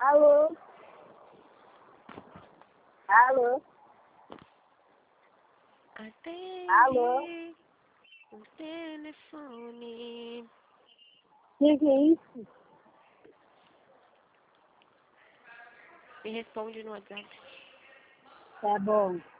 Alô? Alô? Atende Alô? o telefone. Que é isso? Me responde no WhatsApp. Tá bom.